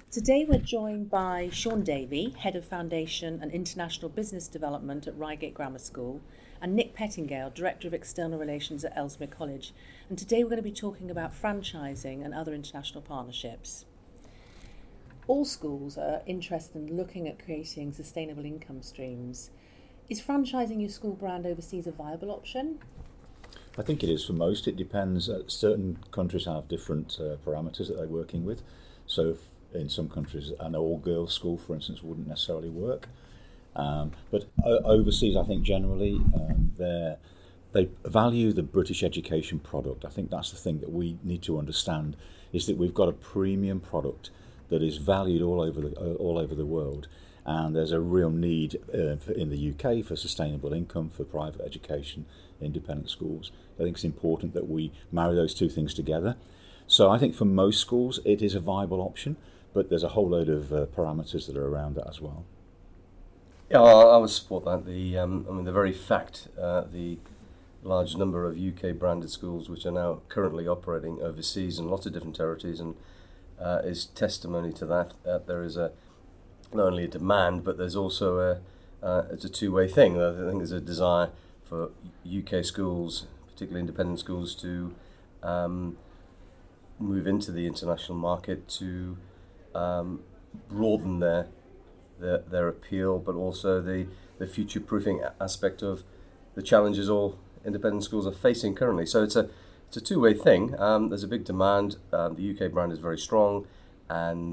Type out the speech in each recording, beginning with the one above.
Today we're joined by Sean Davey, Head of Foundation and International Business Development at Reigate Grammar School, and Nick Pettingale, Director of External Relations at Ellesmere College. And today we're going to be talking about franchising and other international partnerships. All schools are interested in looking at creating sustainable income streams. Is franchising your school brand overseas a viable option? I think it is for most. It depends. Certain countries have different parameters that they're working with. So in some countries, an all-girls school, for instance, wouldn't necessarily work. But overseas, I think generally they value the British education product. I think that's the thing that we need to understand, is that we've got a premium product that is valued all over the world. And there's a real need in the UK for sustainable income, for private education, independent schools. I think it's important that we marry those two things together. So I think for most schools it is a viable option, but there's a whole load of parameters that are around that as well. Yeah, I would support that. The very fact, the large number of UK branded schools which are now currently operating overseas in lots of different territories, and is testimony to that. There is not only a demand, but there's also it's a two-way thing. I think there's a desire for UK schools, particularly independent schools, to move into the international market, to broaden their appeal, but also the future-proofing aspect of the challenges all independent schools are facing currently. So it's a two-way thing. There's a big demand. The UK brand is very strong, and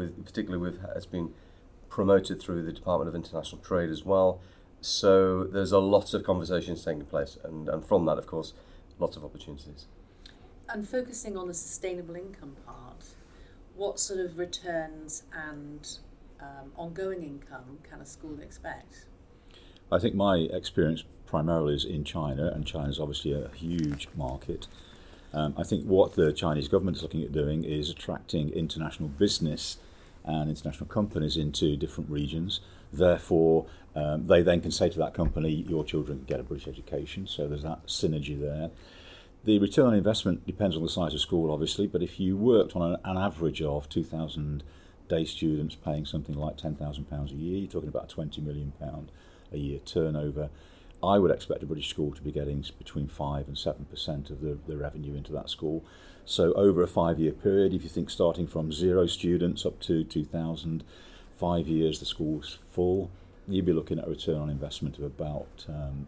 it's been promoted through the Department of International Trade as well. So there's a lot of conversations taking place, and from that, of course, lots of opportunities. And focusing on the sustainable income part, what sort of returns and ongoing income can a school expect? I think my experience primarily is in China, and China is obviously a huge market. I think what the Chinese government is looking at doing is attracting international business and international companies into different regions. Therefore, they then can say to that company, your children can get a British education, so there's that synergy there. The return on investment depends on the size of school, obviously, but if you worked on an average of 2,000 day students paying something like £10,000 a year, you're talking about £20 million a year turnover. I would expect a British school to be getting between 5 and 7% of the revenue into that school. So over a 5-year period, if you think starting from 0 students up to 2,000, 5 years the school's full, you'd be looking at a return on investment of about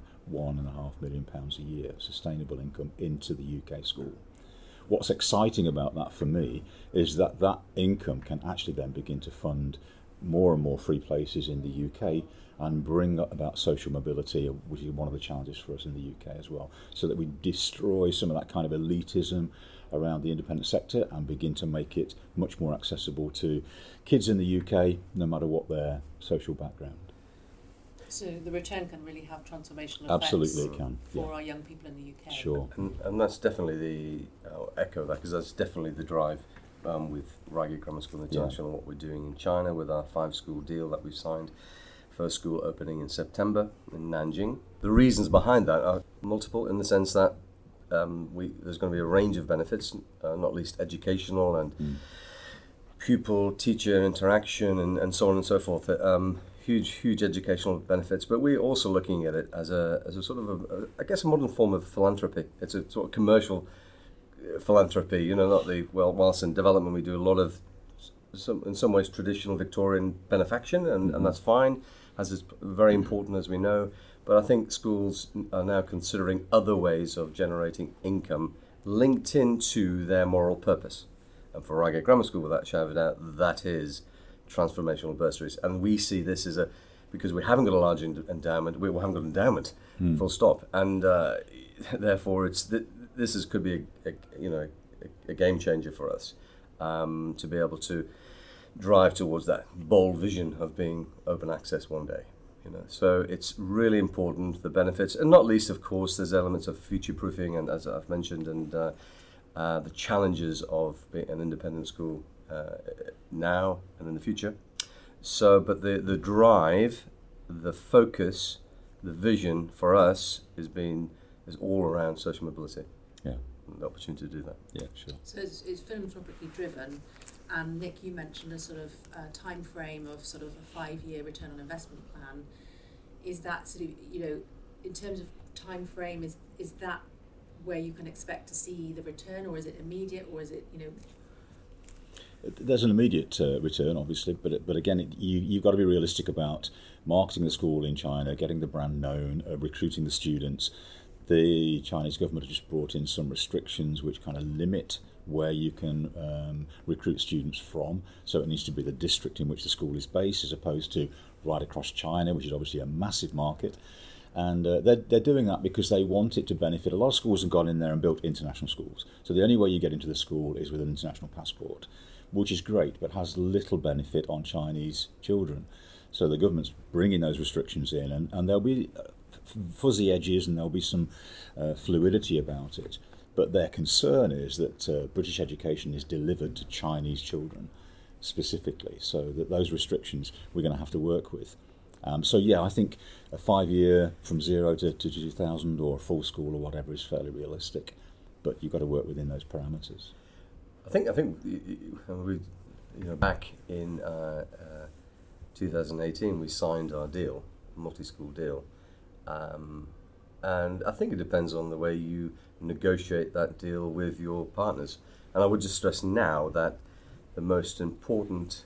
£1.5 million a year, sustainable income into the UK school. What's exciting about that for me is that that income can actually then begin to fund more and more free places in the UK and bring about social mobility, which is one of the challenges for us in the UK as well, so that we destroy some of that kind of elitism around the independent sector and begin to make it much more accessible to kids in the UK, no matter what their social background. So the return can really have transformational effects. Absolutely it can, for our young people in the UK. Sure. And that's definitely echo that, because that's definitely the drive with Reigate Grammar School International, and what we're doing in China with our 5-school deal that we've signed. First school opening in September in Nanjing. The reasons behind that are multiple, in the sense that there's going to be a range of benefits, not least educational and pupil-teacher interaction and so on and so forth. Huge educational benefits, but we're also looking at it as a sort of a modern form of philanthropy. It's a sort of commercial philanthropy, not whilst in development we do a lot of in some ways traditional Victorian benefaction, and that's fine, as is very important, as we know. But I think schools are now considering other ways of generating income linked into their moral purpose. And for Reigate Grammar School, without a shadow of a doubt, that is transformational bursaries. And we see this as because we haven't got a large endowment, we haven't got an endowment, full stop. And therefore, could be a game changer for us, to be able to drive towards that bold vision of being open access one day. So it's really important, the benefits, and not least, of course, there's elements of future-proofing, and as I've mentioned, and the challenges of being an independent school now and in the future. So, but the drive, the focus, the vision for us is all around social mobility. Yeah. And the opportunity to do that. Yeah, sure. So it's philanthropically driven, and Nick, you mentioned a sort of time frame of sort of a 5-year return on investment plan. Is that sort of, in terms of time frame, is that where you can expect to see the return, or is it immediate, or is it, There's an immediate return, obviously, but again, you've got to be realistic about marketing the school in China, getting the brand known, recruiting the students. The Chinese government has just brought in some restrictions which kind of limit where you can recruit students from. So it needs to be the district in which the school is based, as opposed to right across China, which is obviously a massive market. And they're doing that because they want it to benefit. A lot of schools have gone in there and built international schools. So the only way you get into the school is with an international passport, which is great, but has little benefit on Chinese children. So the government's bringing those restrictions in, and there'll be fuzzy edges and there'll be some fluidity about it. But their concern is that British education is delivered to Chinese children specifically, so that those restrictions we're going to have to work with. So yeah, I think a 5-year from 0 to 2000 or a full school or whatever is fairly realistic, but you've got to work within those parameters. I think we, back in 2018 we signed our deal, multi-school deal, and I think it depends on the way you negotiate that deal with your partners. And I would just stress now that the most important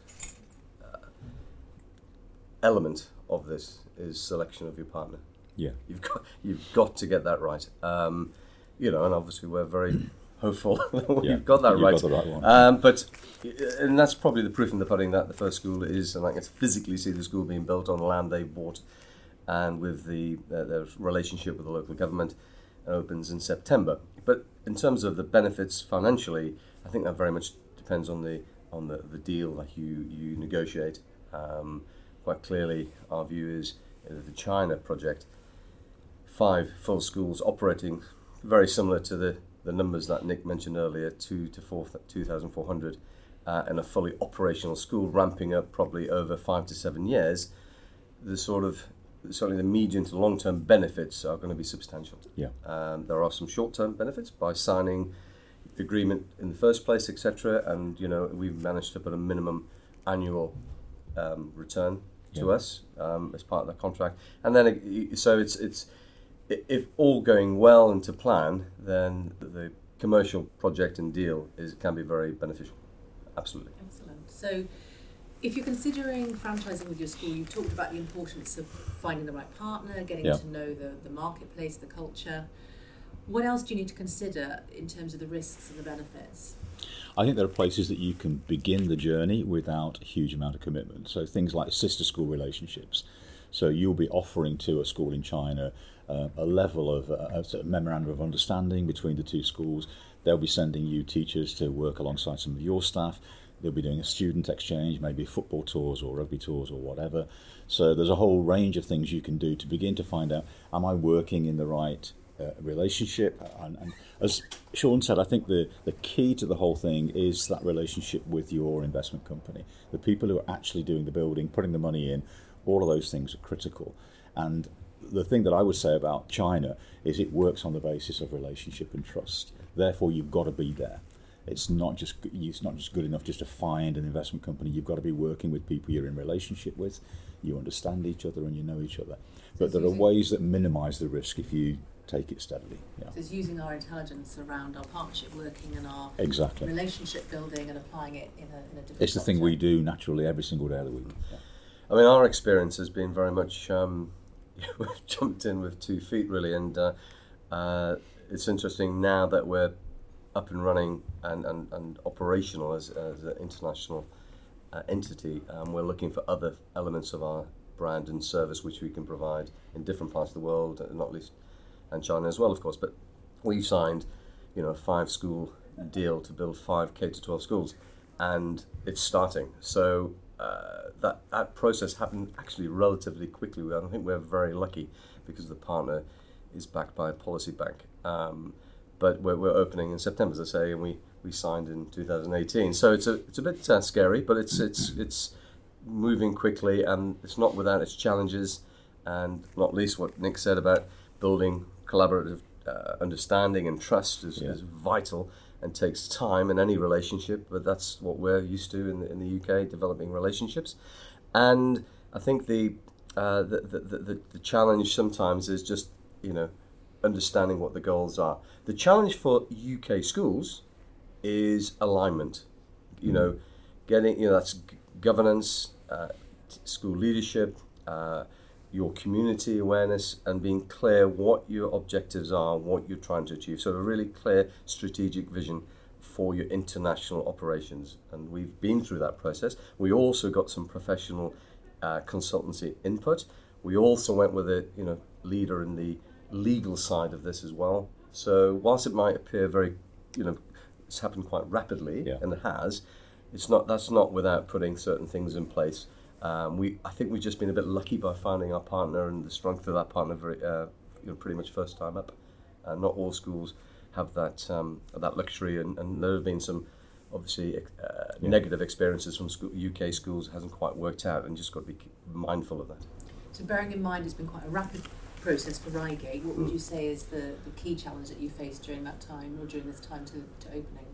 element of this is selection of your partner. Yeah, you've got to get that right. And obviously we're very hopeful that you've got that you've right. Got the right one. And that's probably the proof in the pudding that the first school is, and I can physically see the school being built on land they bought, and with the relationship with the local government, opens in September. But in terms of the benefits financially, I think that very much depends on the deal that you negotiate. Quite clearly, our view is the China project, 5 full schools operating very similar to the numbers that Nick mentioned earlier, 2,400, and a fully operational school ramping up probably over 5 to 7 years. Certainly the medium to long-term benefits are going to be substantial. Yeah. There are some short-term benefits by signing the agreement in the first place, etc. And we've managed to put a minimum annual return to us as part of the contract. And then so it's if all going well and to plan, then the commercial project and deal can be very beneficial. Absolutely. Excellent. So if you're considering franchising with your school, you've talked about the importance of finding the right partner, getting to know the marketplace, the culture. What else do you need to consider in terms of the risks and the benefits? I think there are places that you can begin the journey without a huge amount of commitment. So things like sister school relationships. So you'll be offering to a school in China a level of a memorandum of understanding between the two schools. They'll be sending you teachers to work alongside some of your staff. They'll be doing a student exchange, maybe football tours or rugby tours or whatever. So there's a whole range of things you can do to begin to find out, am I working in the right relationship? And as Sean said, I think the key to the whole thing is that relationship with your investment company. The people who are actually doing the building, putting the money in, all of those things are critical. And the thing that I would say about China is it works on the basis of relationship and trust. Therefore, you've got to be there. It's not just good enough just to find an investment company. You've got to be working with people you're in relationship with. You understand each other and you know each other. But there are ways that minimise the risk if you take it steadily. Yeah. So it's using our intelligence around our partnership working and our relationship building and applying it in a different It's the thing we do naturally every single day of the week. Yeah. I mean, our experience has been very much we've jumped in with 2 feet really, and it's interesting now that we're up and running and operational as an international entity. We're looking for other elements of our brand and service which we can provide in different parts of the world, not least, and China as well, of course. But we've signed, a 5-school deal to build 5 K-12 schools, and it's starting. So that process happened actually relatively quickly. I think we're very lucky because the partner is backed by a policy bank. But we're opening in September, as I say, and we signed in 2018. So it's a bit scary, but it's moving quickly, and it's not without its challenges, and not least what Nick said about building collaborative understanding and trust is vital. and takes time in any relationship, but that's what we're used to in the UK, developing relationships. And I think the challenge sometimes is just, understanding what the goals are. The challenge for UK schools is alignment. Getting, that's governance, school leadership, your community awareness, and being clear what your objectives are, what you're trying to achieve. So a really clear strategic vision for your international operations. And we've been through that process. We also got some professional consultancy input. We also went with a leader in the legal side of this as well. So whilst it might appear very, it's happened quite rapidly, and it has, that's not without putting certain things in place. I think we've just been a bit lucky by finding our partner and the strength of that partner very, pretty much first time up. Not all schools have that luxury, and there have been some obviously negative experiences from UK schools. It hasn't quite worked out, and just got to be mindful of that. So bearing in mind it's been quite a rapid process for Reigate, what would you say is the key challenge that you faced during that time, or during this time to opening?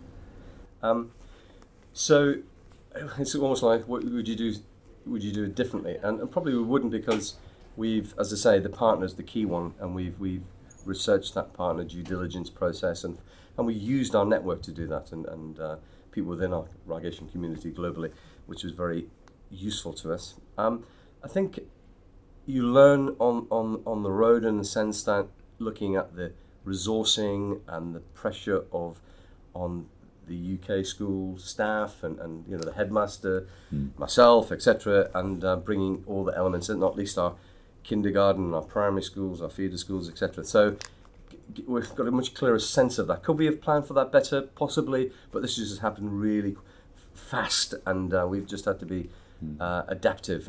So it's almost like, what would you do? Would you do it differently? And probably we wouldn't, because we've, as I say, the partner's the key one, and we've researched that partner due diligence process, and we used our network to do that, and people within our Reigation community globally, which was very useful to us. I think you learn on the road, in the sense that looking at the resourcing and the pressure on the UK school staff and the headmaster, myself, etc., and bringing all the elements in, not least our kindergarten, our primary schools, our feeder schools, etc. So we've got a much clearer sense of that. Could we have planned for that better? Possibly, but this just has happened really fast, and we've just had to be adaptive.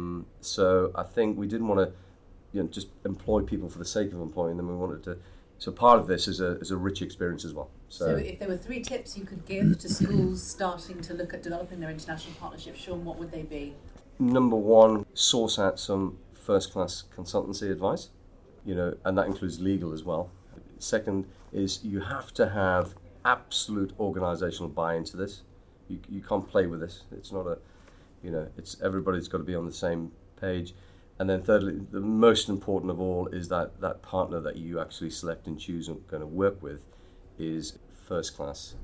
So I think we didn't want to just employ people for the sake of employing them. We wanted to. So part of this is a rich experience as well. So if there were 3 tips you could give to schools starting to look at developing their international partnerships, Sean, what would they be? Number 1, source out some first-class consultancy advice, and that includes legal as well. Second is you have to have absolute organisational buy-in to this. You can't play with this. It's not it's everybody's got to be on the same page. And then thirdly, the most important of all is that partner that you actually select and choose and going to work with is first class.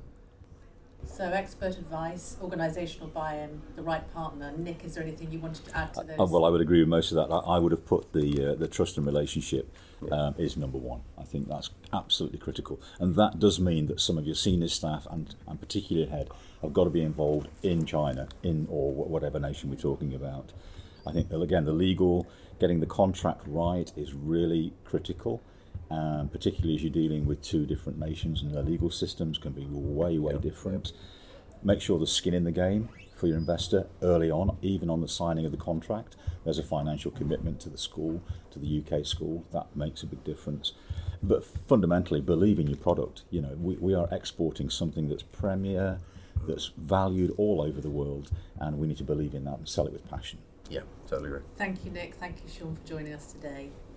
So expert advice, organisational buy-in, the right partner. Nick, is there anything you wanted to add to those? Well, I would agree with most of that. I would have put the trust and relationship is number 1. I think that's absolutely critical. And that does mean that some of your senior staff and particularly head have got to be involved in China, or whatever nation we're talking about. I think, again, the legal, getting the contract right is really critical, particularly as you're dealing with 2 different nations, and their legal systems can be way different. Make sure there's skin in the game for your investor early on, even on the signing of the contract. There's a financial commitment to the school, to the UK school. That makes a big difference. But fundamentally, believe in your product. We are exporting something that's premier, that's valued all over the world, and we need to believe in that and sell it with passion. Yeah, totally agree. Thank you, Nick. Thank you, Sean, for joining us today.